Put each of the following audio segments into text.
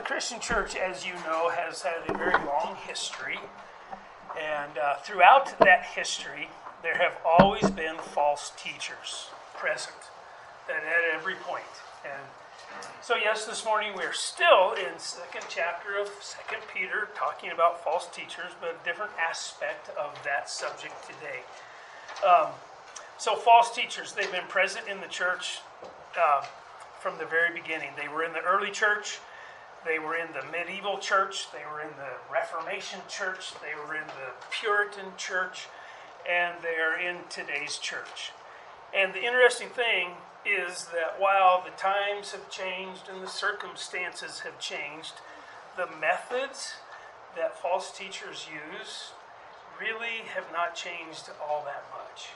Christian church, as you know, has had a very long history. And throughout that history, there have always been false teachers present at every point. And so, yes, this morning we're still in second chapter of 2 Peter, talking about false teachers, but a different aspect of that subject today. So false teachers, they've been present in the church from the very beginning. They were in the early church. They were in the medieval church. They were in the Reformation church. They were in the Puritan church. And they are in today's church. And the interesting thing is that while the times have changed and the circumstances have changed, the methods that false teachers use really have not changed all that much.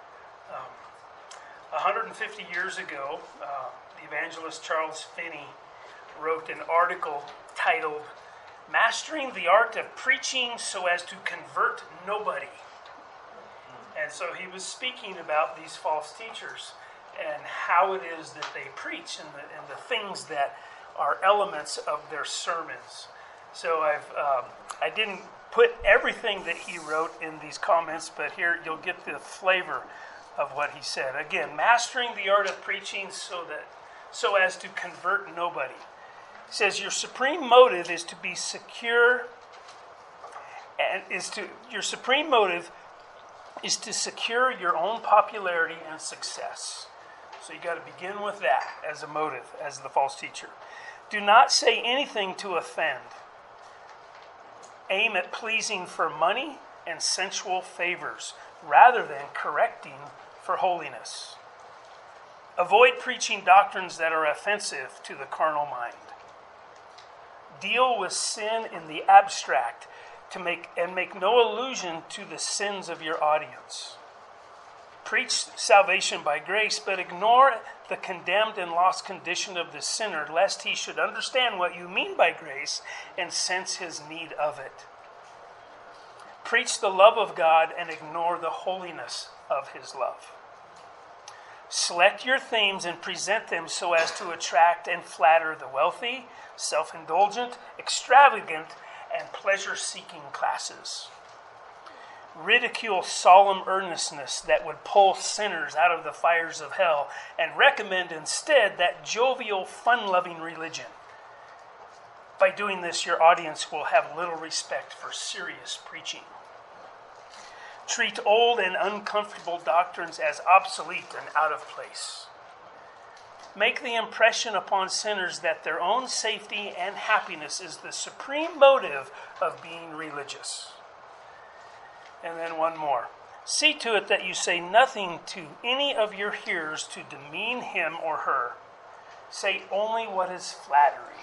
150 years ago, the evangelist Charles Finney wrote an article titled, "Mastering the Art of Preaching So as to Convert Nobody." And so he was speaking about these false teachers and how it is that they preach and the things that are elements of their sermons. So I didn't put everything that he wrote in these comments, but here you'll get the flavor of what he said. Again, mastering the art of preaching so as to convert nobody. He says your supreme motive is to be secure, and your supreme motive is to secure your own popularity and success. So you got to begin with that as a motive, as the false teacher. Do not say anything to offend. Aim at pleasing for money and sensual favors, rather than correcting for holiness. Avoid preaching doctrines that are offensive to the carnal mind. Deal with sin in the abstract make no allusion to the sins of your audience. Preach salvation by grace, but ignore the condemned and lost condition of the sinner, lest he should understand what you mean by grace and sense his need of it. Preach the love of God and ignore the holiness of his love. Select your themes and present them so as to attract and flatter the wealthy, self-indulgent, extravagant, and pleasure-seeking classes. Ridicule solemn earnestness that would pull sinners out of the fires of hell, and recommend instead that jovial, fun-loving religion. By doing this, your audience will have little respect for serious preaching. Treat old and uncomfortable doctrines as obsolete and out of place. Make the impression upon sinners that their own safety and happiness is the supreme motive of being religious. And then one more. See to it that you say nothing to any of your hearers to demean him or her. Say only what is flattering.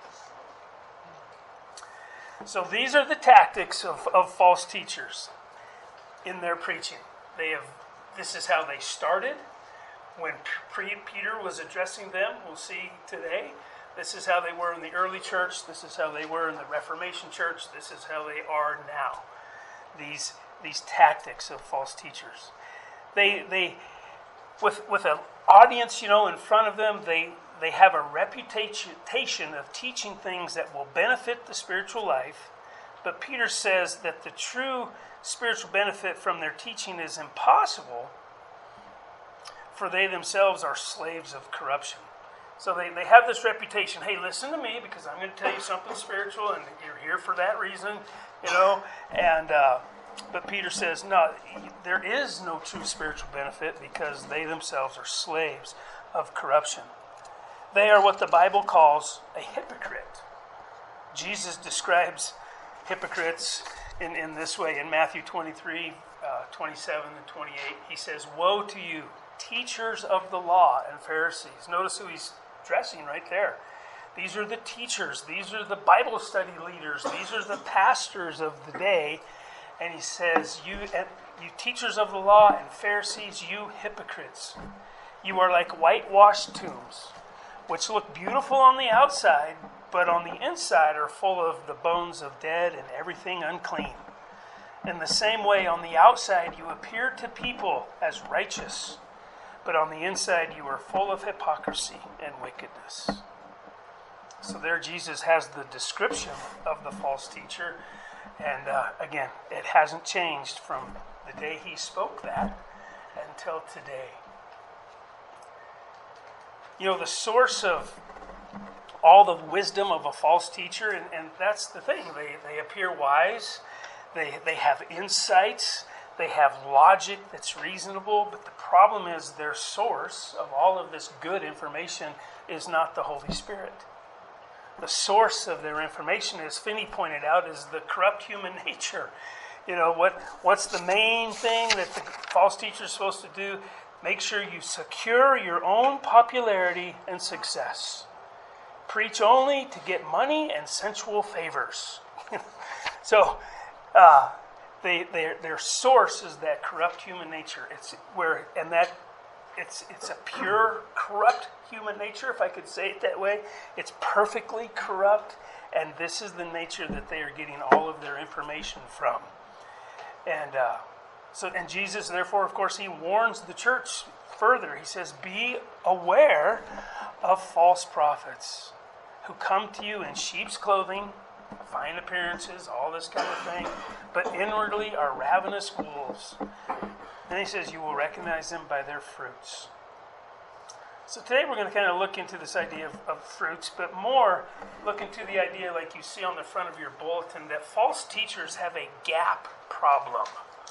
So these are the tactics of false teachers in their preaching. This is how they started. When Peter was addressing them, we'll see today, this is how they were in the early church. This is how they were in the Reformation church. This is how they are now. These tactics of false teachers. They with an audience, in front of them, they have a reputation of teaching things that will benefit the spiritual life. But Peter says that the true spiritual benefit from their teaching is impossible, for they themselves are slaves of corruption. So they have this reputation. Hey, listen to me because I'm going to tell you something spiritual, and you're here for that reason, But Peter says, no, there is no true spiritual benefit because they themselves are slaves of corruption. They are what the Bible calls a hypocrite. Jesus describes hypocrites in this way. In Matthew 23, 27 and 28, he says, "Woe to you, teachers of the law and Pharisees." Notice who he's addressing right there. These are the teachers. These are the Bible study leaders. These are the pastors of the day. And he says, you teachers of the law and Pharisees, you hypocrites. You are like whitewashed tombs, which look beautiful on the outside, but on the inside are full of the bones of dead and everything unclean. In the same way, on the outside you appear to people as righteous, but on the inside you are full of hypocrisy and wickedness. So there Jesus has the description of the false teacher. And again, it hasn't changed from the day he spoke that until today. You know, the source of all the wisdom of a false teacher, and that's the thing, they appear wise, they have insights, they have logic that's reasonable, but the problem is their source of all of this good information is not the Holy Spirit. The source of their information, as Finney pointed out, is the corrupt human nature. You know, what's the main thing that the false teacher is supposed to do? Make sure you secure your own popularity and success. Preach only to get money and sensual favors. So, their source is that corrupt human nature. It's a pure corrupt human nature, if I could say it that way. It's perfectly corrupt, and this is the nature that they are getting all of their information from. And Jesus, therefore, of course, he warns the church further. He says, "Be aware of false prophets who come to you in sheep's clothing, fine appearances, all this kind of thing, but inwardly are ravenous wolves." And he says, "You will recognize them by their fruits." So today we're going to kind of look into this idea of fruits, but more look into the idea, like you see on the front of your bulletin, that false teachers have a gap problem.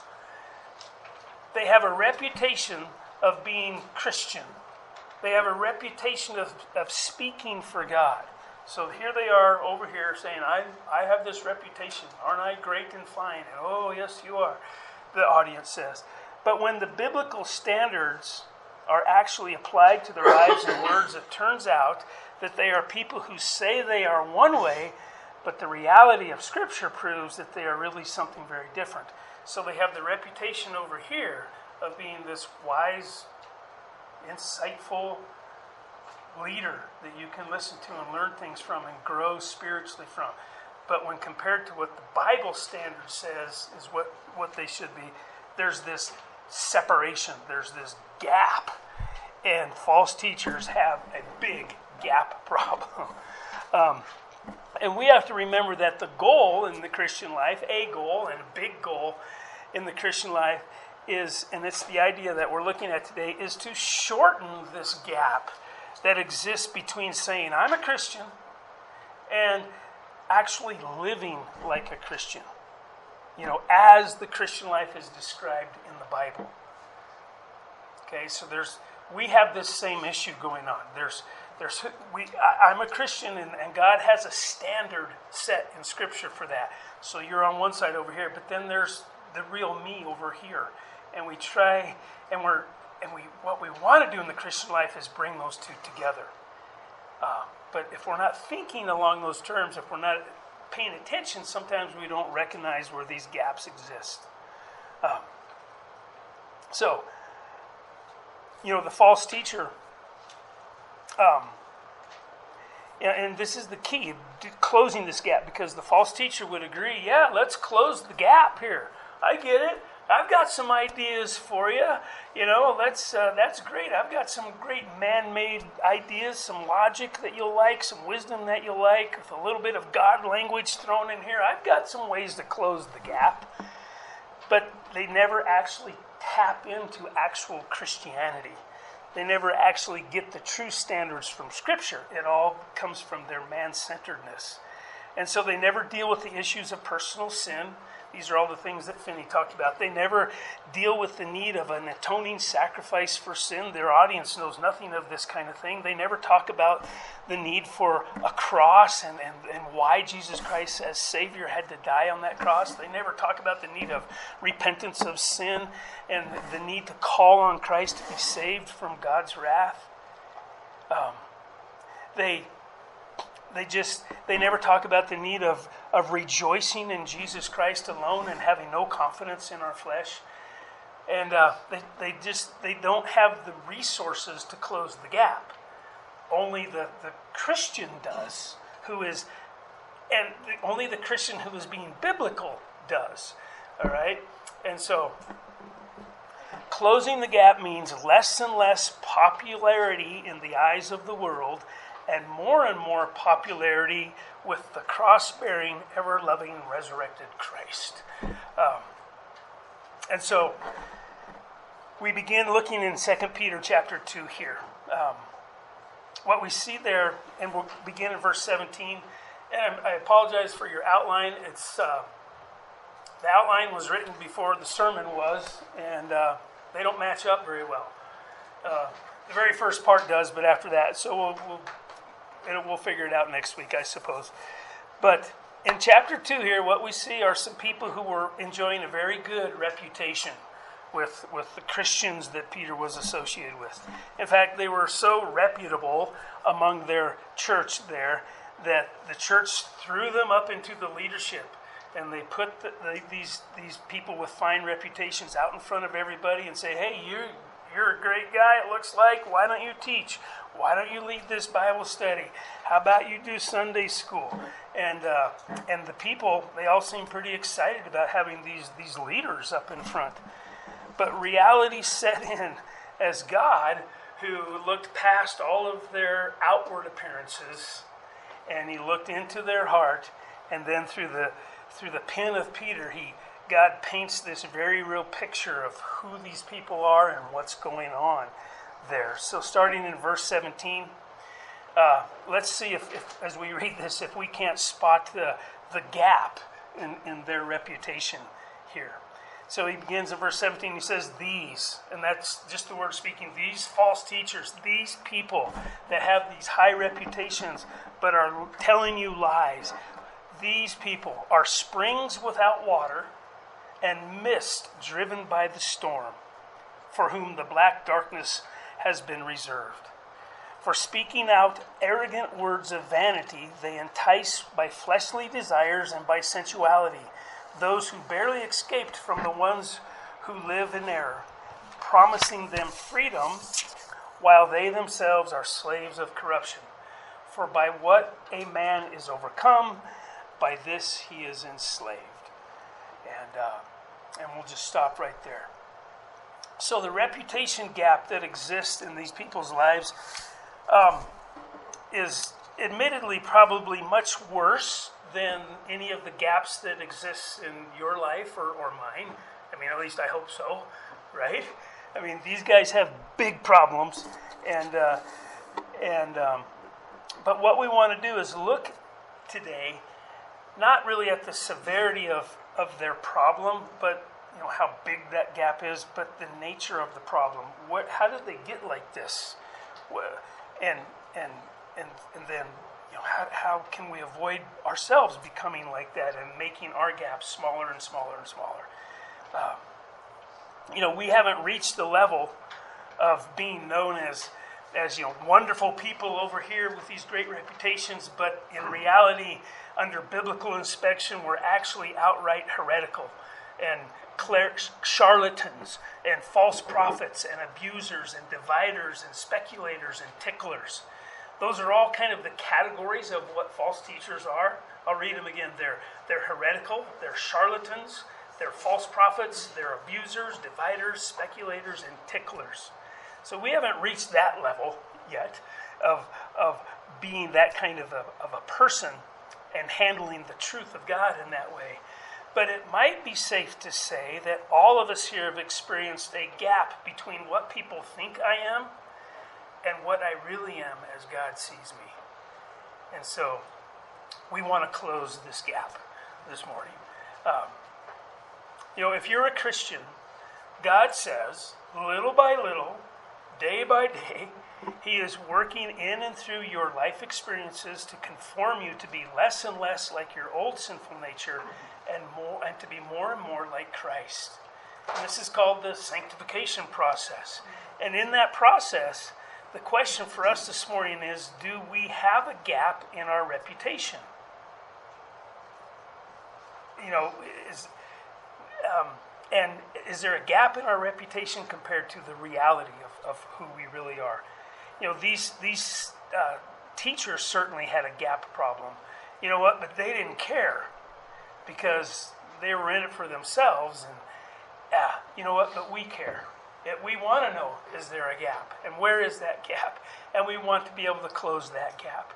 They have a reputation of being Christian. They have a reputation of speaking for God. So here they are over here saying, I have this reputation. Aren't I great and fine? Oh, yes, you are, the audience says. But when the biblical standards are actually applied to their lives and words, it turns out that they are people who say they are one way, but the reality of Scripture proves that they are really something very different. So they have the reputation over here of being this wise, insightful leader that you can listen to and learn things from and grow spiritually from. But when compared to what the Bible standard says is what they should be, there's this separation, there's this gap. And false teachers have a big gap problem. And we have to remember that the goal in the Christian life, a goal and a big goal in the Christian life is, and it's the idea that we're looking at today, is to shorten this gap that exists between saying I'm a Christian and actually living like a Christian. You know, as the Christian life is described in the Bible. Okay, so we have this same issue going on. I'm a Christian, and God has a standard set in Scripture for that. So you're on one side over here, but then there's the real me over here, and we try, and what we want to do in the Christian life is bring those two together. But if we're not thinking along those terms, if we're not paying attention, sometimes we don't recognize where these gaps exist. So, you know, the false teacher, and this is the key, closing this gap, because the false teacher would agree, yeah, let's close the gap here. I get it. I've got some ideas for you. You know, that's great. I've got some great man-made ideas, some logic that you'll like, some wisdom that you'll like, with a little bit of God language thrown in here. I've got some ways to close the gap. But they never actually tap into actual Christianity. They never actually get the true standards from Scripture. It all comes from their man-centeredness. And so they never deal with the issues of personal sin. These are all the things that Finney talked about. They never deal with the need of an atoning sacrifice for sin. Their audience knows nothing of this kind of thing. They never talk about the need for a cross and why Jesus Christ as Savior had to die on that cross. They never talk about the need of repentance of sin and the need to call on Christ to be saved from God's wrath. They never talk about the need of rejoicing in Jesus Christ alone and having no confidence in our flesh. And they don't have the resources to close the gap. Only the Christian does, only the Christian who is being biblical does. All right? And so, closing the gap means less and less popularity in the eyes of the world, and more popularity with the cross-bearing, ever-loving, resurrected Christ. And so we begin looking in 2 Peter chapter 2 here. What we see there, and we'll begin in verse 17. And I apologize for your outline. It's the outline was written before the sermon was, and they don't match up very well. The very first part does, but after that, so we'll figure it out next week, I suppose. But in chapter 2 here, what we see are some people who were enjoying a very good reputation with the Christians that Peter was associated with. In fact, they were so reputable among their church there that the church threw them up into the leadership, and they put these people with fine reputations out in front of everybody and say, "Hey, you're a great guy, it looks like. Why don't you teach? Why don't you lead this Bible study? How about you do Sunday school?" And the people, they all seem pretty excited about having these leaders up in front. But reality set in as God, who looked past all of their outward appearances, and he looked into their heart, and then through the pen of Peter, God paints this very real picture of who these people are and what's going on there. So starting in verse 17, let's see if as we read this, if we can't spot the gap in their reputation here. So he begins in verse 17, he says, "These," and that's just the word speaking, "these false teachers, these people that have these high reputations but are telling you lies, these people are springs without water and mist driven by the storm, for whom the black darkness has been reserved. For speaking out arrogant words of vanity, they entice by fleshly desires and by sensuality those who barely escaped from the ones who live in error, promising them freedom while they themselves are slaves of corruption. For by what a man is overcome, by this he is enslaved." And we'll just stop right there. So the reputation gap that exists in these people's lives is admittedly probably much worse than any of the gaps that exist in your life or mine. I mean, at least I hope so, right? I mean, these guys have big problems, but what we want to do is look today, not really at the severity of their problem, but how big that gap is, but the nature of the problem. How did they get like this? And then how can we avoid ourselves becoming like that and making our gaps smaller and smaller and smaller? We haven't reached the level of being known as wonderful people over here with these great reputations, but in reality, under biblical inspection, we're actually outright heretical and charlatans and false prophets and abusers and dividers and speculators and ticklers. Those are all kind of the categories of what false teachers are. I'll read them again. They're heretical, they're charlatans, they're false prophets, they're abusers, dividers, speculators, and ticklers. So we haven't reached that level yet of being that kind of a person and handling the truth of God in that way. But it might be safe to say that all of us here have experienced a gap between what people think I am and what I really am as God sees me. And so we want to close this gap this morning. If you're a Christian, God says, little by little, day by day, He is working in and through your life experiences to conform you to be less and less like your old sinful nature and to be more and more like Christ. And this is called the sanctification process. And in that process, the question for us this morning is, do we have a gap in our reputation? Is there a gap in our reputation compared to the reality of who we really are? These teachers certainly had a gap problem. You know what? But they didn't care because they were in it for themselves. And you know what? But we care. We want to know, is there a gap? And where is that gap? And we want to be able to close that gap.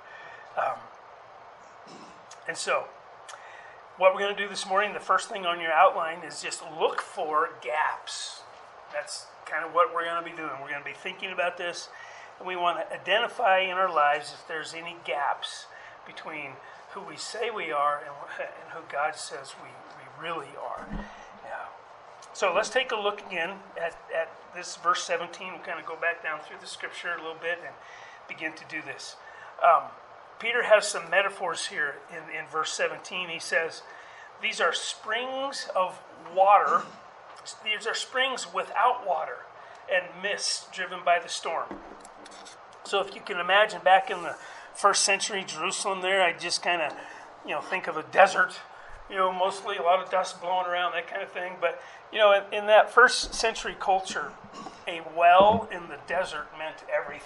And so, what we're going to do this morning, the first thing on your outline is just look for gaps. That's kind of what we're going to be doing. We're going to be thinking about this, and we want to identify in our lives if there's any gaps between who we say we are and who God says we really are. Yeah. So let's take a look again at this verse 17. We'll kind of go back down through the scripture a little bit and begin to do this. Peter has some metaphors here in verse 17. He says, these are springs of water. These are springs without water and mist driven by the storm. So if you can imagine back in the first century Jerusalem there, I just kind of, think of a desert, mostly a lot of dust blowing around, that kind of thing. But, in that first century culture, a well in the desert meant everything.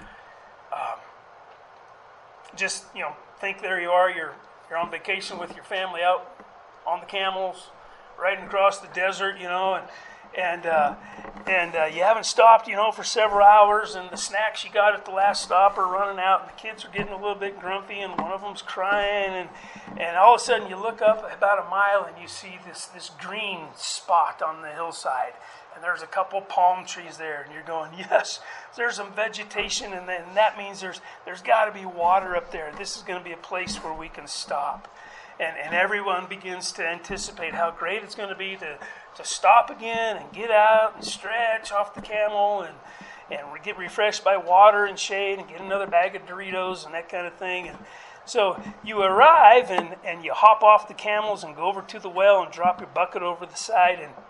Just, think there you are, you're on vacation with your family out on the camels, riding across the desert, and you haven't stopped, for several hours, and the snacks you got at the last stop are running out, and the kids are getting a little bit grumpy, and one of them's crying, and all of a sudden you look up about a mile and you see this green spot on the hillside, and there's a couple palm trees there, and you're going, yes, there's some vegetation, and that means there's got to be water up there. This is going to be a place where we can stop. And everyone begins to anticipate how great it's going to be to stop again and get out and stretch off the camel and get refreshed by water and shade and get another bag of Doritos and that kind of thing. And so you arrive and you hop off the camels and go over to the well and drop your bucket over the side, and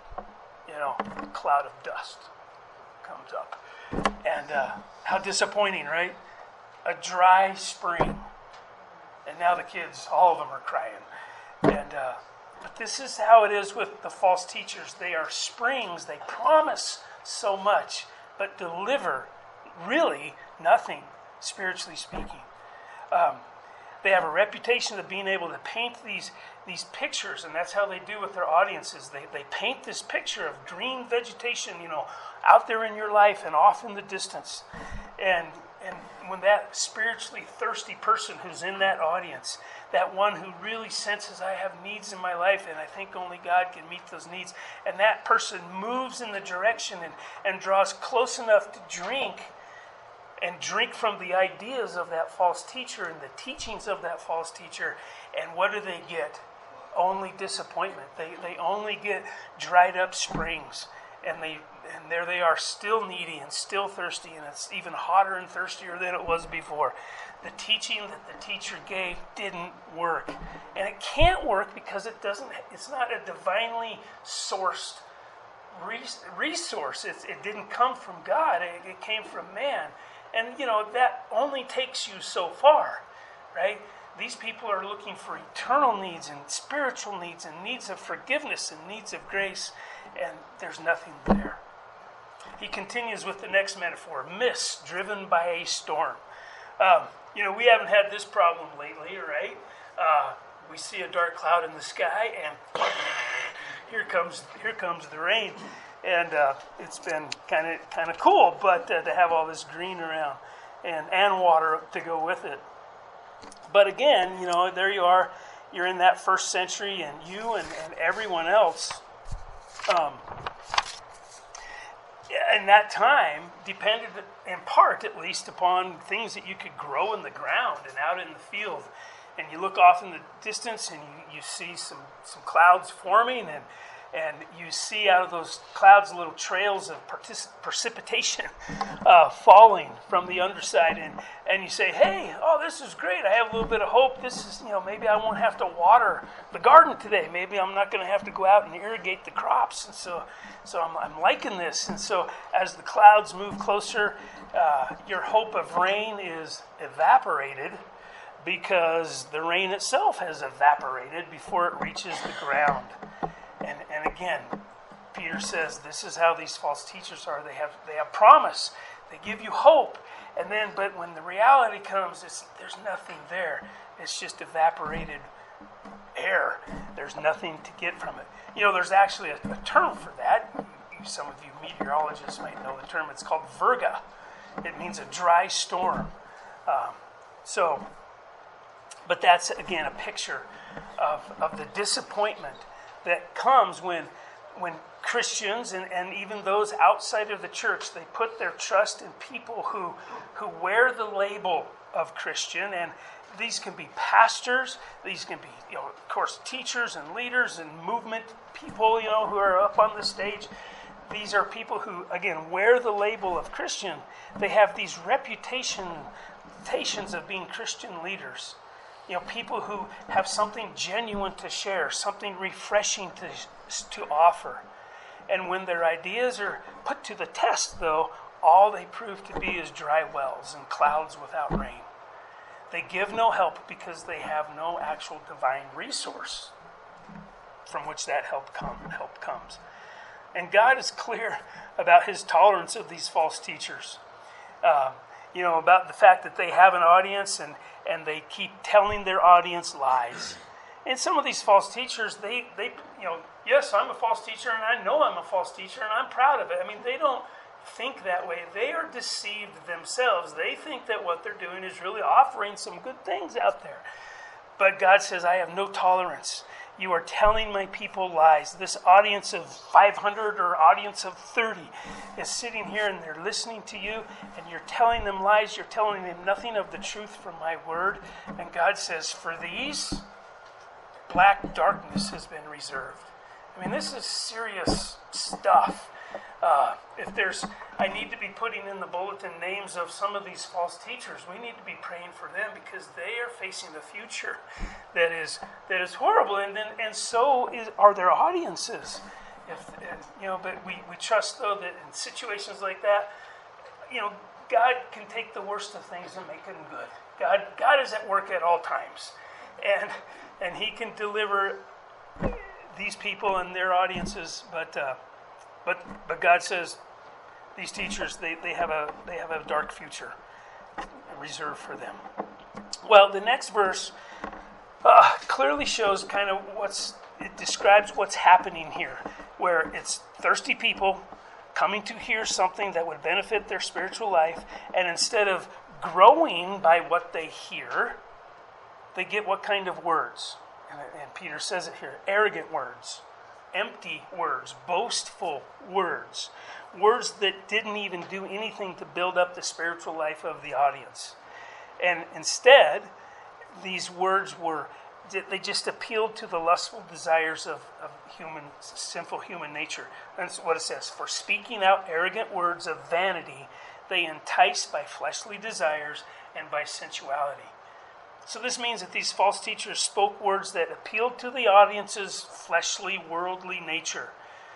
a cloud of dust comes up. And how disappointing, right? A dry spring. And now the kids, all of them are crying. But this is how it is with the false teachers. They are springs. They promise so much, but deliver really nothing, spiritually speaking. They have a reputation of being able to paint these pictures, and that's how they do with their audiences. They paint this picture of green vegetation, out there in your life and off in the distance. And when that spiritually thirsty person who's in that audience, that one who really senses I have needs in my life and I think only God can meet those needs, and that person moves in the direction and draws close enough to drink from the ideas of that false teacher and the teachings of that false teacher, and what do they get? Only disappointment. They only get dried up springs, and there they are, still needy and still thirsty, and it's even hotter and thirstier than it was before. The teaching that the teacher gave didn't work. And it can't work because it's not a divinely sourced resource. It didn't come from God. It came from man. And, that only takes you so far, right? These people are looking for eternal needs and spiritual needs and needs of forgiveness and needs of grace, and there's nothing there. He continues with the next metaphor, mist driven by a storm. We haven't had this problem lately, right? We see a dark cloud in the sky, and here comes the rain, and it's been kind of cool, but to have all this green around and water to go with it. But again, there you are. You're in that first century, and you and everyone else. In that time, depended in part, at least, upon things that you could grow in the ground and out in the field. And you look off in the distance and you see some clouds forming, and you see out of those clouds little trails of precipitation falling from the underside. And you say, hey, this is great. I have a little bit of hope. This is, maybe I won't have to water the garden today. Maybe I'm not going to have to go out and irrigate the crops. And so I'm liking this. And so as the clouds move closer, your hope of rain is evaporated, because the rain itself has evaporated before it reaches the ground. And again, Peter says this is how these false teachers are. They have promise. They give you hope. But when the reality comes, there's nothing there. It's just evaporated air. There's nothing to get from it. There's actually a term for that. You some of you meteorologists might know the term. It's called virga. It means a dry storm. But that's, again, a picture of the disappointment that comes when Christians and even those outside of the church, they put their trust in people who wear the label of Christian. And these can be pastors, these can be, of course, teachers and leaders and movement people, who are up on the stage. These are people who, again, wear the label of Christian. They have these reputations of being Christian leaders. People who have something genuine to share, something refreshing to offer. And when their ideas are put to the test, though, all they prove to be is dry wells and clouds without rain. They give no help because they have no actual divine resource from which that help comes. And God is clear about his tolerance of these false teachers. About the fact that they have an audience and they keep telling their audience lies. And some of these false teachers, they yes, I'm a false teacher and I know I'm a false teacher and I'm proud of it. I mean, they don't think that way. They are deceived themselves. They think that what they're doing is really offering some good things out there. But God says, I have no tolerance. You are telling my people lies. This audience of 500 or audience of 30 is sitting here and they're listening to you and you're telling them lies. You're telling them nothing of the truth from my word. And God says, for these, black darkness has been reserved. I mean, this is serious stuff. I need to be putting in the bulletin names of some of these false teachers. We need to be praying for them because they are facing a future that is horrible, and so are their audiences. But we trust though that in situations like that, God can take the worst of things and make them good. God is at work at all times, and He can deliver these people and their audiences, but God says these teachers they have a dark future reserved for them. Well, the next verse clearly shows kind of it describes what's happening here, where it's thirsty people coming to hear something that would benefit their spiritual life, and instead of growing by what they hear, they get what kind of words? And Peter says it here, arrogant words. Empty words, boastful words, words that didn't even do anything to build up the spiritual life of the audience. And instead, these words they just appealed to the lustful desires of sinful human nature. That's what it says. For speaking out arrogant words of vanity, they entice by fleshly desires and by sensuality. So this means that these false teachers spoke words that appealed to the audience's fleshly, worldly nature.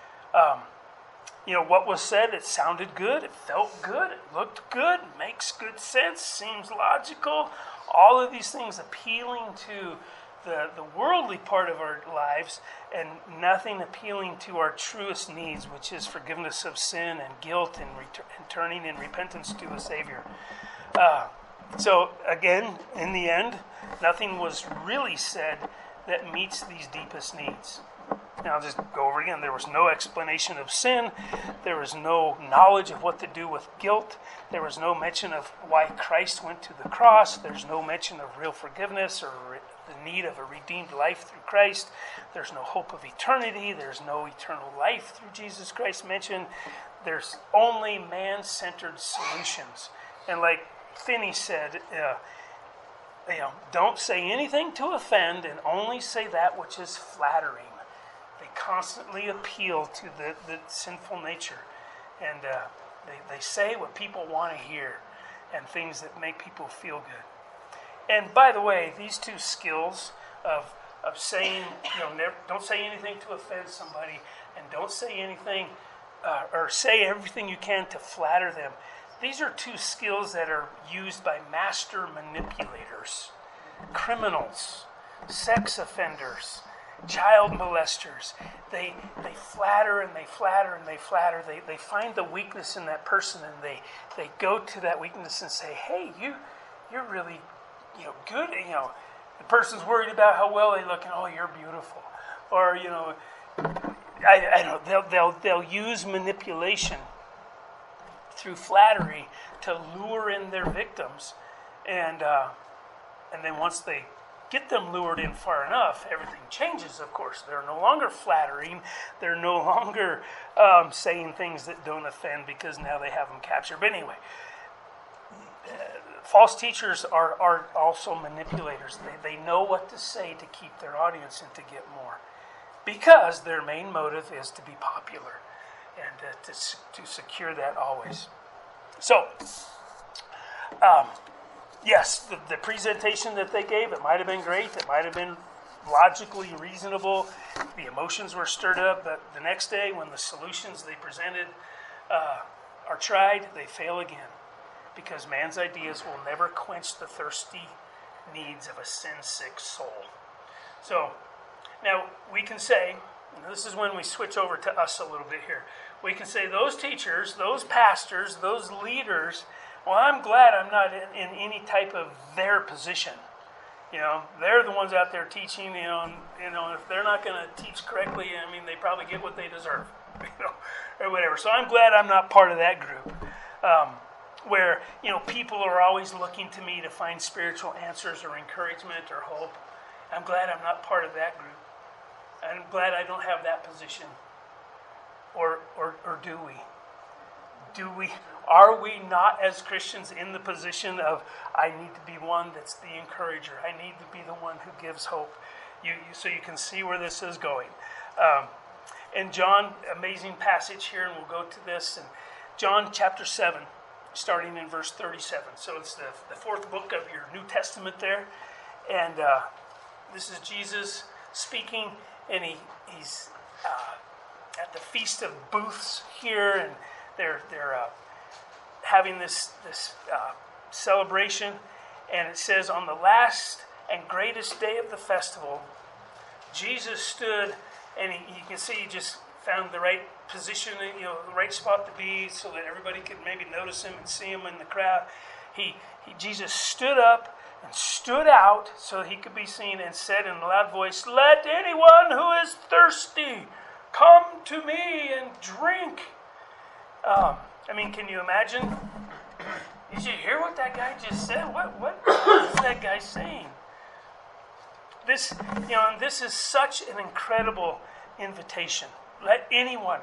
What was said, it sounded good, it felt good, it looked good, makes good sense, seems logical. All of these things appealing to the worldly part of our lives and nothing appealing to our truest needs, which is forgiveness of sin and guilt and turning in repentance to a Savior. So again, in the end, nothing was really said that meets these deepest needs. Now I'll just go over again. There was no explanation of sin. There was no knowledge of what to do with guilt. There was no mention of why Christ went to the cross. There's no mention of real forgiveness or the need of a redeemed life through Christ. There's no hope of eternity. There's no eternal life through Jesus Christ mentioned. There's only man-centered solutions. And like Finney said, don't say anything to offend and only say that which is flattering. They constantly appeal to the sinful nature. And they say what people want to hear and things that make people feel good. And by the way, these two skills of saying, don't say anything to offend somebody and don't say anything or say everything you can to flatter them. These are two skills that are used by master manipulators, criminals, sex offenders, child molesters. They flatter and they flatter and they flatter. They find the weakness in that person and they go to that weakness and say, hey, you're really good. The person's worried about how well they look and, oh, you're beautiful. Or, I don't know, they'll use manipulation through flattery to lure in their victims, and then once they get them lured in far enough, everything changes. Of course, they're no longer flattering; they're no longer saying things that don't offend because now they have them captured. But anyway, false teachers are also manipulators. They know what to say to keep their audience and to get more, because their main motive is to be popular and to secure that always. So, yes, the presentation that they gave, it might have been great. It might have been logically reasonable. The emotions were stirred up. But the next day, when the solutions they presented are tried, they fail again. Because man's ideas will never quench the thirsty needs of a sin-sick soul. So, now we can say, and this is when we switch over to us a little bit here, we can say those teachers, those pastors, those leaders, well, I'm glad I'm not in any type of their position. They're the ones out there teaching, and if they're not going to teach correctly, they probably get what they deserve, or whatever. So I'm glad I'm not part of that group. Where, people are always looking to me to find spiritual answers or encouragement or hope. I'm glad I'm not part of that group. I'm glad I don't have that position. Or do we? Are we not as Christians in the position of, I need to be one that's the encourager. I need to be the one who gives hope. So you can see where this is going. And John, amazing passage here, and we'll go to this. And John chapter 7. Starting in verse 37. So it's the fourth book of your New Testament there. And this is Jesus speaking, and he's at the Feast of Booths here, and they're having this celebration. And it says, on the last and greatest day of the festival, Jesus stood, and you can see he just found the right position, the right spot to be, so that everybody could maybe notice him and see him in the crowd. Jesus stood up and stood out so he could be seen, and said in a loud voice, "Let anyone who is thirsty come to me and drink." Can you imagine? Did you hear what that guy just said? What is that guy saying? This is such an incredible invitation. Let anyone,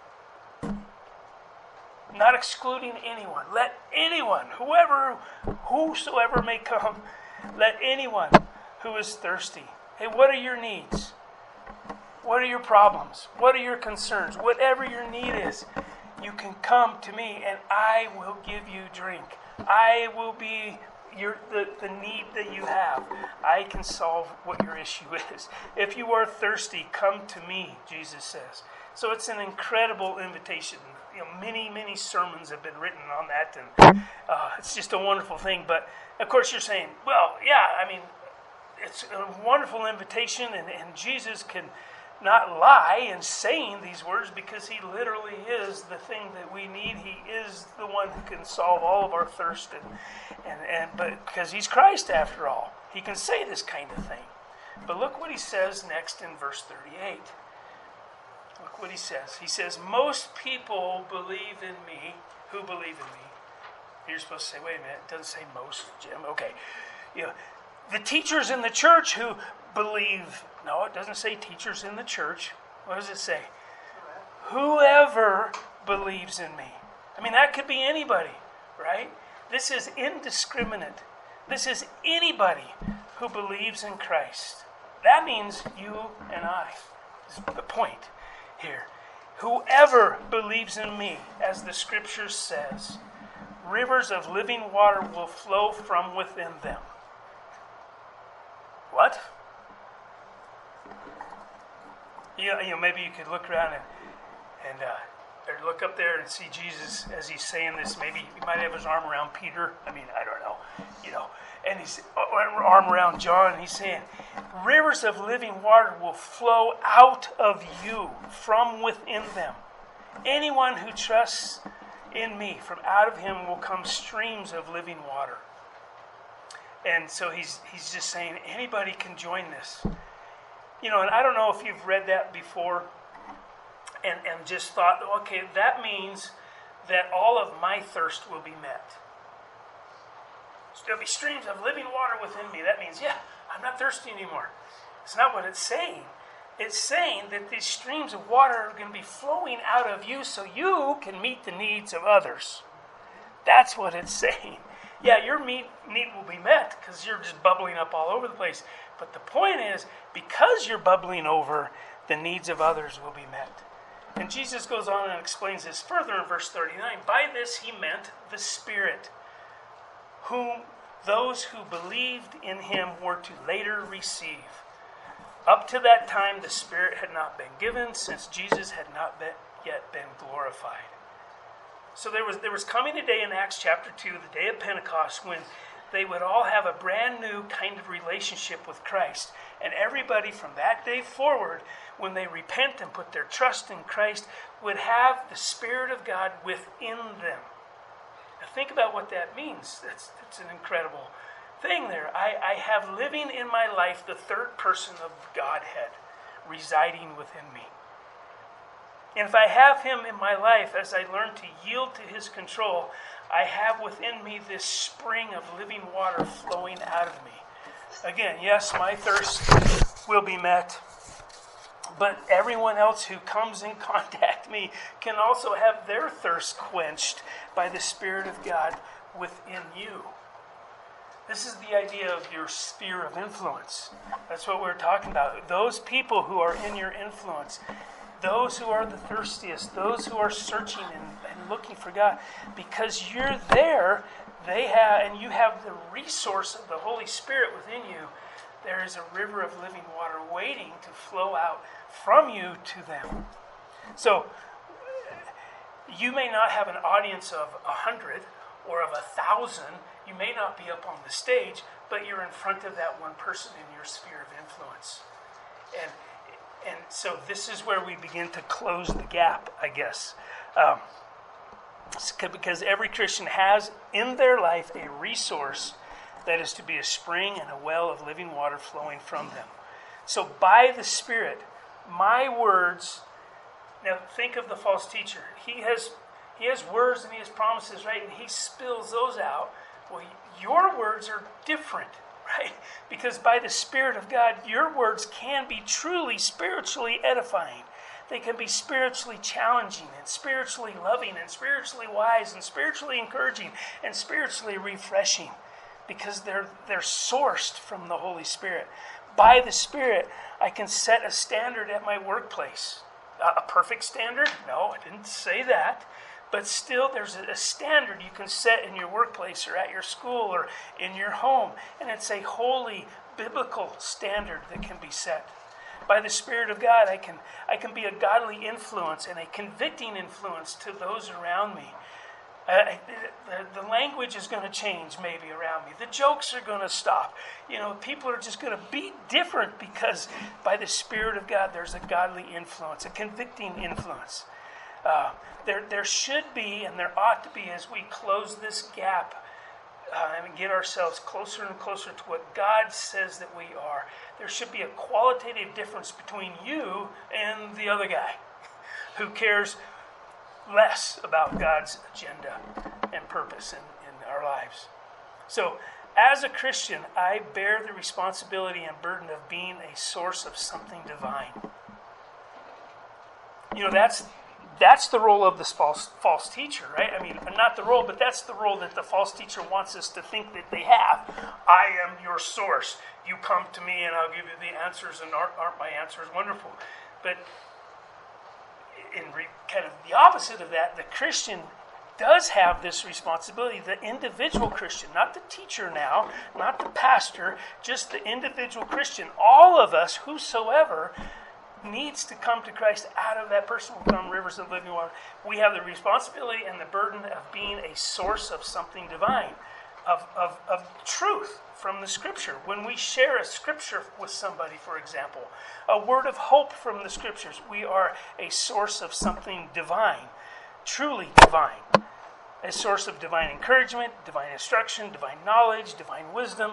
not excluding anyone, let anyone, whosoever may come, let anyone who is thirsty. Hey, what are your needs? What are your problems? What are your concerns? Whatever your need is, you can come to me and I will give you drink. I will be the need that you have. I can solve what your issue is. If you are thirsty, come to me, Jesus says. So it's an incredible invitation. Many sermons have been written on that, and it's just a wonderful thing. But of course you're saying, well, yeah, it's a wonderful invitation, and Jesus can not lie in saying these words, because he literally is the thing that we need. He is the one who can solve all of our thirst, but because he's Christ after all, he can say this kind of thing. But look what he says next in verse 38. Look what he says. He says, most people believe in me, who believe in me. You're supposed to say, wait a minute, it doesn't say most, Jim. Okay. The teachers in the church who believe. No, it doesn't say teachers in the church. What does it say? Whoever believes in me. That could be anybody, right? This is indiscriminate. This is anybody who believes in Christ. That means you and I. This is the point here. Whoever believes in me, as the scripture says, rivers of living water will flow from within them. What? Maybe you could look around and or look up there and see Jesus as he's saying this. Maybe he might have his arm around Peter. I don't know. And his arm around John, and he's saying, rivers of living water will flow out of you, from within them. Anyone who trusts in me, from out of him will come streams of living water. And so he's just saying anybody can join this. And I don't know if you've read that before, and just thought, okay, that means that all of my thirst will be met. So there'll be streams of living water within me. That means, I'm not thirsty anymore. It's not what it's saying. It's saying that these streams of water are going to be flowing out of you so you can meet the needs of others. That's what it's saying. Yeah, your need will be met because you're just bubbling up all over the place. But the point is, because you're bubbling over, the needs of others will be met. And Jesus goes on and explains this further in verse 39. By this he meant the Spirit, whom those who believed in him were to later receive. Up to that time, the Spirit had not been given, since Jesus had not yet been glorified. So there was coming a day in Acts chapter 2, the day of Pentecost, when they would all have a brand new kind of relationship with Christ. And everybody from that day forward, when they repent and put their trust in Christ, would have the Spirit of God within them. Now think about what that means. That's an incredible thing there. I have living in my life the third person of Godhead residing within me. And if I have him in my life, as I learn to yield to his control, I have within me this spring of living water flowing out of me. Again, yes, my thirst will be met, but everyone else who comes in contact with me can also have their thirst quenched by the Spirit of God within you. This is the idea of your sphere of influence. That's what we're talking about. Those people who are in your influence, those who are the thirstiest, those who are searching and looking for God, because you're there, and you have the resource of the Holy Spirit within you, there is a river of living water waiting to flow out from you to them. So, you may not have an audience of 100 or of 1,000. You may not be up on the stage, but you're in front of that one person in your sphere of influence. And so this is where we begin to close the gap, I guess. Because every Christian has in their life a resource that is to be a spring and a well of living water flowing from them. So by the Spirit, my words, now think of the false teacher. He has words and he has promises, right? And he spills those out. Well, your words are different, right? Because by the Spirit of God, your words can be truly spiritually edifying. They can be spiritually challenging and spiritually loving and spiritually wise and spiritually encouraging and spiritually refreshing, because they're sourced from the Holy Spirit. By the Spirit, I can set a standard at my workplace. A perfect standard? No, I didn't say that. But still, there's a standard you can set in your workplace or at your school or in your home. And it's a holy, biblical standard that can be set. By the Spirit of God, I can be a godly influence and a convicting influence to those around me. The language is going to change maybe around me. The jokes are going to stop. People are just going to be different because by the Spirit of God, there's a godly influence, a convicting influence. There should be, and there ought to be, as we close this gap and get ourselves closer and closer to what God says that we are, there should be a qualitative difference between you and the other guy who cares less about God's agenda and purpose in our lives. So, as a Christian, I bear the responsibility and burden of being a source of something divine. That's the role of this false teacher, right? I mean, not the role, but that's the role that the false teacher wants us to think that they have. I am your source. You come to me and I'll give you the answers, and aren't my answers wonderful? But kind of the opposite of that, the Christian does have this responsibility, the individual Christian, not the teacher now, not the pastor, just the individual Christian. All of us, whosoever, needs to come to Christ. Out of that person will come rivers of living water. We have the responsibility and the burden of being a source of something divine, of truth from the Scripture. When we share a Scripture with somebody, for example, a word of hope from the Scriptures, we are a source of something divine, truly divine. A source of divine encouragement, divine instruction, divine knowledge, divine wisdom,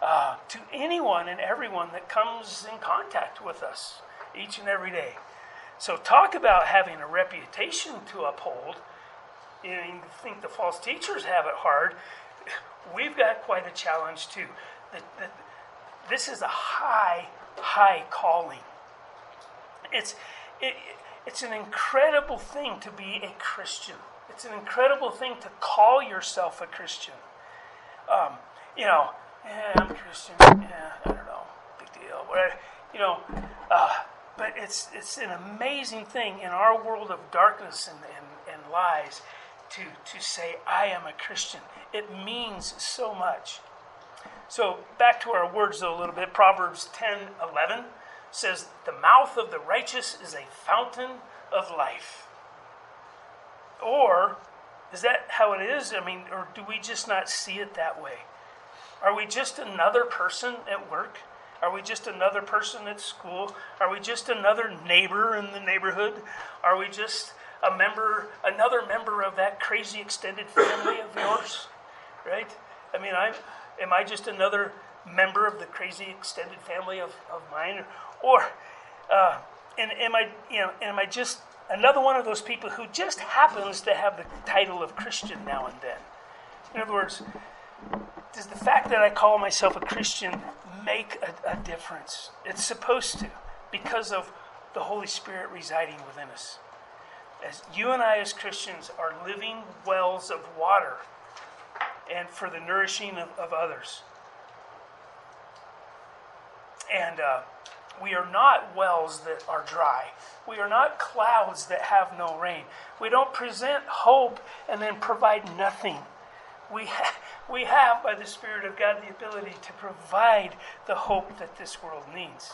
to anyone and everyone that comes in contact with us each and every day. So talk about having a reputation to uphold. You think the false teachers have it hard. We've got quite a challenge too. This is a high calling. It's an incredible thing to be a Christian. It's an incredible thing to call yourself a Christian. I'm a Christian. Yeah, I don't know, big deal. Whatever, but it's an amazing thing in our world of darkness and lies to say, I am a Christian. It means so much. So back to our words though a little bit. Proverbs 10:11 says, the mouth of the righteous is a fountain of life. Or, is that how it is? Or do we just not see it that way? Are we just another person at work? Are we just another person at school? Are we just another neighbor in the neighborhood? Are we just another member of that crazy extended family of yours? Right? Am I just another member of the crazy extended family of mine? Or am I just another one of those people who just happens to have the title of Christian now and then? In other words, does the fact that I call myself a Christian make a difference? It's supposed to, because of the Holy Spirit residing within us. As you and I as Christians are living wells of water and for the nourishing of others. And we are not wells that are dry. We are not clouds that have no rain. We don't present hope and then provide nothing. We have, by the Spirit of God, the ability to provide the hope that this world needs.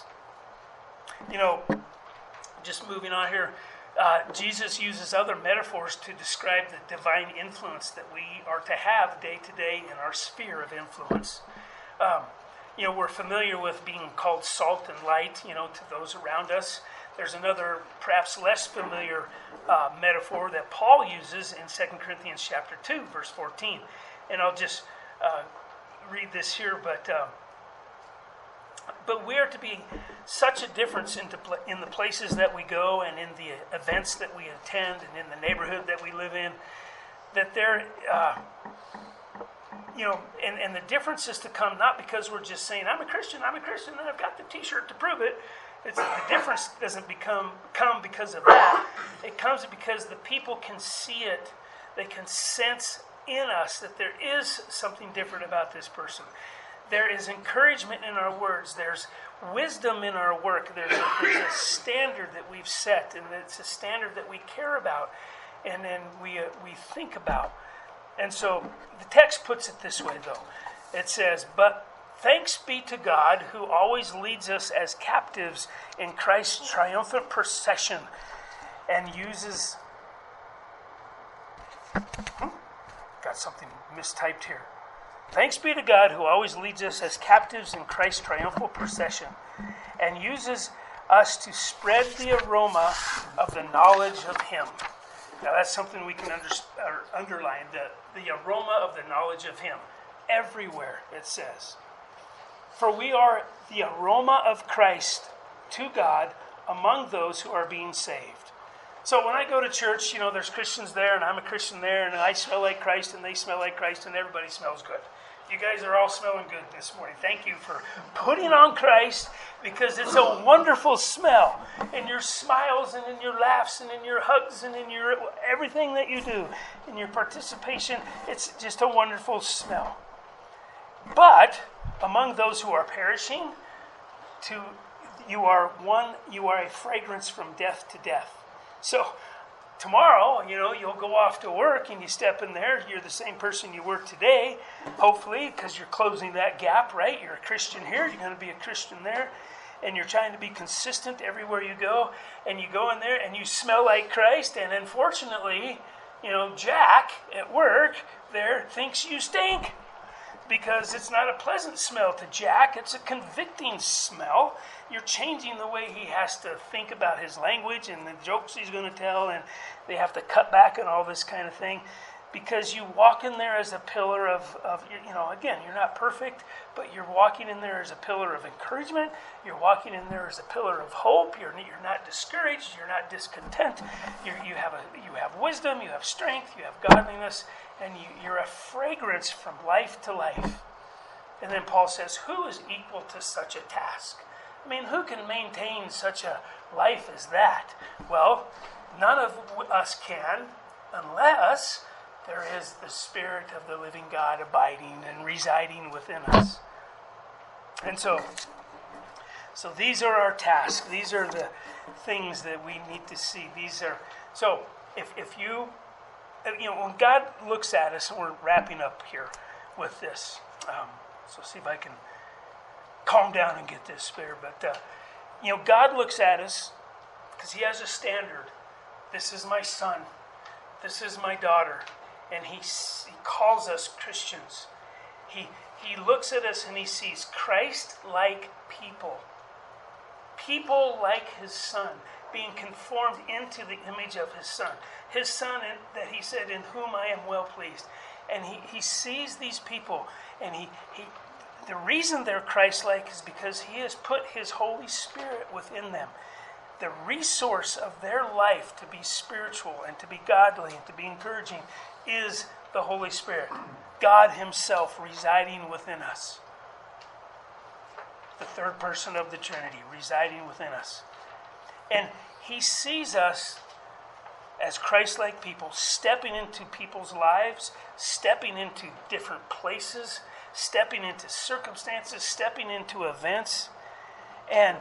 Just moving on here, Jesus uses other metaphors to describe the divine influence that we are to have day to day in our sphere of influence. We're familiar with being called salt and light, to those around us. There's another, perhaps less familiar metaphor that Paul uses in 2 Corinthians chapter 2, verse 14. And I'll just read this here, but we are to be such a difference in the places that we go and in the events that we attend and in the neighborhood that we live in, that there... and the difference is to come not because we're just saying, I'm a Christian, and I've got the t-shirt to prove it. The difference doesn't come because of that. It comes because the people can see it. They can sense in us that there is something different about this person. There is encouragement in our words. There's wisdom in our work. There's a standard that we've set, and it's a standard that we care about, and then we think about. And so the text puts it this way, though. It says, but thanks be to God who always leads us as captives in Christ's triumphant procession and uses... Got something mistyped here. Thanks be to God who always leads us as captives in Christ's triumphal procession and uses us to spread the aroma of the knowledge of Him. Now that's something we can underline, the aroma of the knowledge of Him. Everywhere it says. For we are the aroma of Christ to God among those who are being saved. So when I go to church, there's Christians there and I'm a Christian there and I smell like Christ and they smell like Christ and everybody smells good. You guys are all smelling good this morning. Thank you for putting on Christ, because it's a wonderful smell in your smiles and in your laughs and in your hugs and in your everything that you do, in your participation. It's just a wonderful smell. But among those who are perishing, you are a fragrance from death to death. So tomorrow, you'll go off to work and you step in there. You're the same person you were today, hopefully, because you're closing that gap, right? You're a Christian here. You're going to be a Christian there. And you're trying to be consistent everywhere you go. And you go in there and you smell like Christ. And unfortunately, Jack at work there thinks you stink. Because it's not a pleasant smell to Jack. It's a convicting smell. You're changing the way he has to think about his language and the jokes he's going to tell, and they have to cut back and all this kind of thing. because you walk in there as a pillar of, again, you're not perfect, but you're walking in there as a pillar of encouragement. You're walking in there as a pillar of hope. You're not discouraged. You're not discontent. You have wisdom. You have strength. You have godliness, and you're a fragrance from life to life. And then Paul says, who is equal to such a task? I mean, who can maintain such a life as that? Well, none of us can, unless there is the Spirit of the living God abiding and residing within us. And so these are our tasks. These are the things that we need to see. So if you when God looks at us, and we're wrapping up here with this. So see if I can calm down and get this there. But God looks at us because He has a standard. This is my son. This is my daughter. And he calls us Christians. He looks at us and He sees Christ-like people. People like His Son, being conformed into the image of His Son. His Son that He said, in whom I am well pleased. And He sees these people, and the reason they're Christ-like is because He has put His Holy Spirit within them. The resource of their life to be spiritual and to be godly and to be encouraging is the Holy Spirit. God Himself residing within us. The third person of the Trinity residing within us. And He sees us as Christ-like people, stepping into people's lives, stepping into different places, stepping into circumstances, stepping into events. And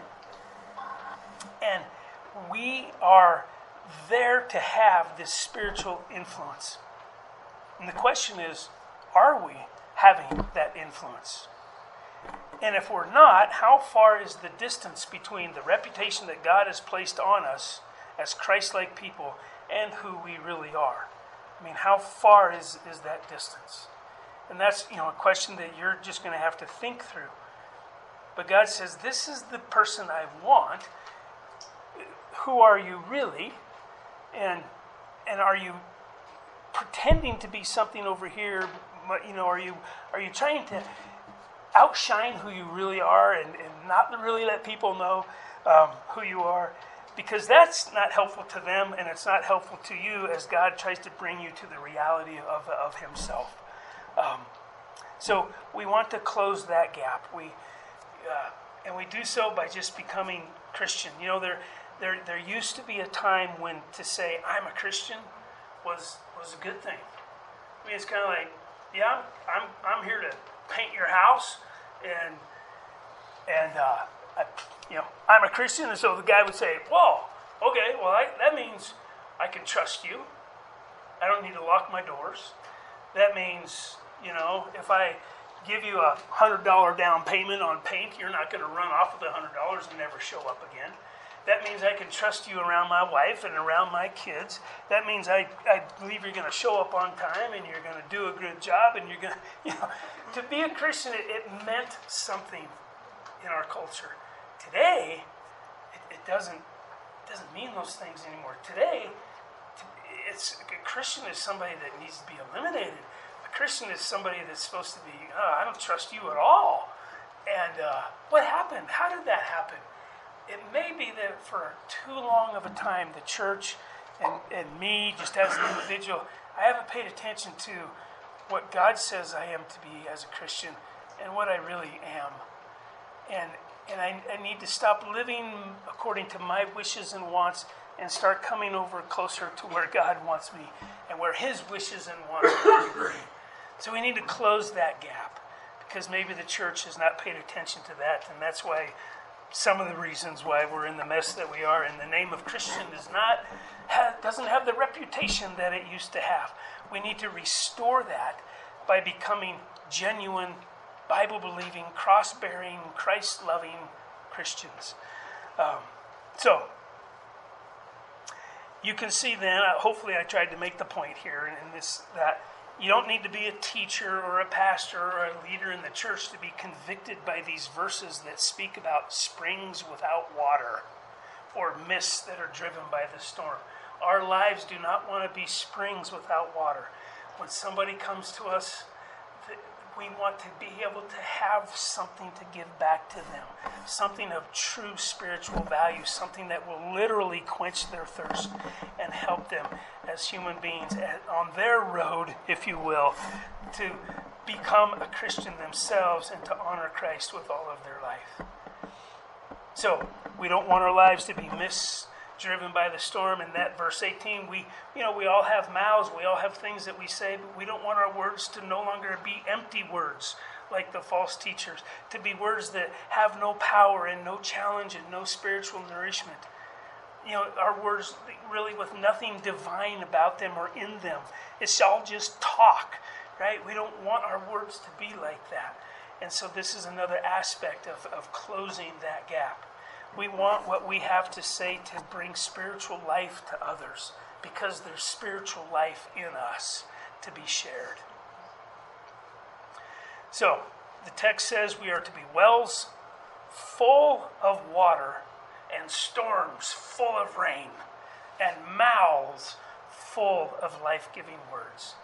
we are there to have this spiritual influence. And the question is, are we having that influence? And if we're not, how far is the distance between the reputation that God has placed on us as Christ-like people and who we really are? I mean, how far is that distance? And that's, a question that you're just going to have to think through. But God says, this is the person I want. Who are you really? And are you pretending to be something over here? Are you trying to outshine who you really are and not really let people know who you are? Because that's not helpful to them, and it's not helpful to you as God tries to bring you to the reality of Himself. So we want to close that gap. And we do so by just becoming Christian. There used to be a time when to say I'm a Christian was a good thing. I mean, it's kind of like, yeah, I'm here to paint your house, and I'm a Christian, and so the guy would say, "Whoa, okay, well that means I can trust you. I don't need to lock my doors. That means, if I give you $100 down payment on paint, you're not going to run off with $100 and never show up again. That means I can trust you around my wife and around my kids. That means I believe you're going to show up on time and you're going to do a good job, and you're going to, to be a Christian, it meant something in our culture. Today, it doesn't mean those things anymore. Today, a Christian is somebody that needs to be eliminated. A Christian is somebody that's supposed to be, I don't trust you at all. And what happened? How did that happen? It may be that for too long of a time, the church and me, just as an individual, I haven't paid attention to what God says I am to be as a Christian and what I really am. And I need to stop living according to my wishes and wants and start coming over closer to where God wants me and where His wishes and wants me. So we need to close that gap, because maybe the church has not paid attention to that, and that's why some of the reasons why we're in the mess that we are. And the name of Christian doesn't have the reputation that it used to have. We need to restore that by becoming genuine, Bible-believing, cross-bearing, Christ-loving Christians. So you can see then, hopefully I tried to make the point here in this, that you don't need to be a teacher or a pastor or a leader in the church to be convicted by these verses that speak about springs without water or mists that are driven by the storm. Our lives do not want to be springs without water. when somebody comes to us, we want to be able to have something to give back to them, something of true spiritual value, something that will literally quench their thirst and help them as human beings on their road, if you will, to become a Christian themselves and to honor Christ with all of their life. So, we don't want our lives to be driven by the storm. In that verse 18, we all have mouths, we all have things that we say, but we don't want our words to no longer be empty words like the false teachers, to be words that have no power and no challenge and no spiritual nourishment. Our words really with nothing divine about them or in them. It's all just talk, right? We don't want our words to be like that. And so this is another aspect of closing that gap. We want what we have to say to bring spiritual life to others because there's spiritual life in us to be shared. So, the text says we are to be wells full of water and storms full of rain and mouths full of life-giving words.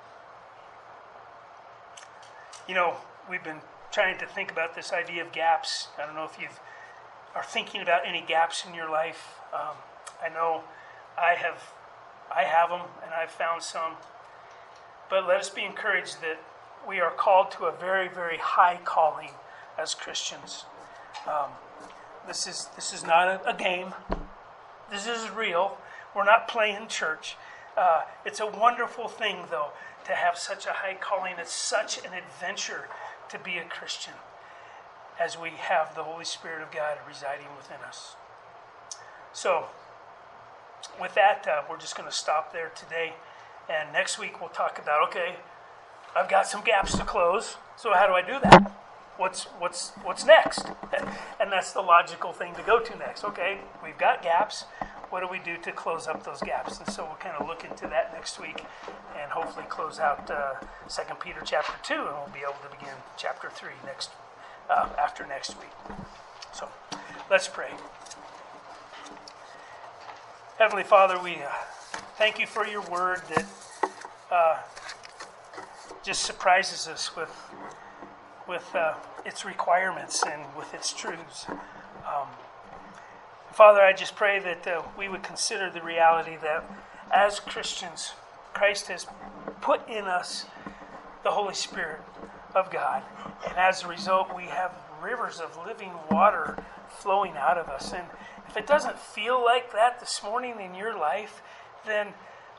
We've been trying to think about this idea of gaps. I don't know if you are thinking about any gaps in your life. I know I have them, and I've found some. But let us be encouraged that we are called to a very, very high calling as Christians. This is not a game. This is real. We're not playing church. It's a wonderful thing, though, to have such a high calling. It's such an adventure to be a Christian as we have the Holy Spirit of God residing within us. So, with that, we're just going to stop there today. And next week we'll talk about, okay, I've got some gaps to close. So how do I do that? What's next? And that's the logical thing to go to next. Okay, we've got gaps. What do we do to close up those gaps? And so we'll kind of look into that next week and hopefully close out 2 Peter chapter 2, and we'll be able to begin chapter 3 after next week. So let's pray. Heavenly Father, we thank you for your word that just surprises us with its requirements and with its truths. Father, I just pray that we would consider the reality that as Christians, Christ has put in us the Holy Spirit of God. And as a result, we have rivers of living water flowing out of us. And if it doesn't feel like that this morning in your life, then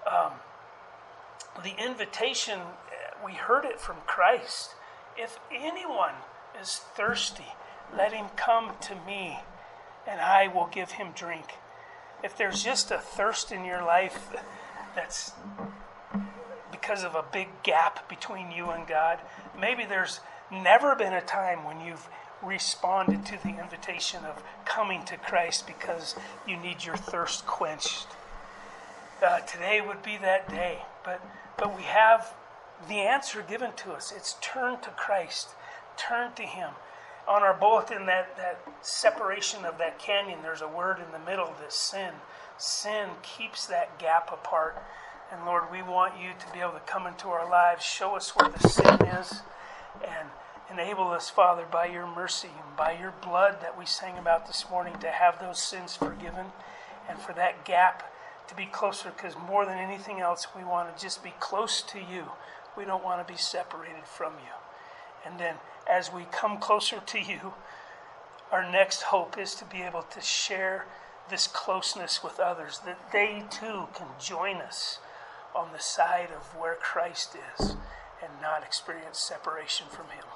the invitation, we heard it from Christ. If anyone is thirsty, let him come to me, and I will give him drink. If there's just a thirst in your life that's because of a big gap between you and God, maybe there's never been a time when you've responded to the invitation of coming to Christ because you need your thirst quenched. Today would be that day, but we have the answer given to us. It's turn to Christ, turn to Him. On our bulletin, that separation of that canyon, there's a word in the middle that's sin. Sin keeps that gap apart. And Lord, we want you to be able to come into our lives, show us where the sin is, and enable us, Father, by your mercy and by your blood that we sang about this morning, to have those sins forgiven and for that gap to be closer, because more than anything else, we want to just be close to you. We don't want to be separated from you. And then as we come closer to you, our next hope is to be able to share this closeness with others, that they too can join us on the side of where Christ is and not experience separation from Him.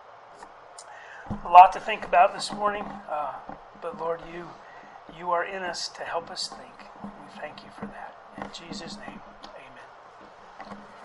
A lot to think about this morning, but Lord, you are in us to help us think. We thank you for that. In Jesus' name, amen.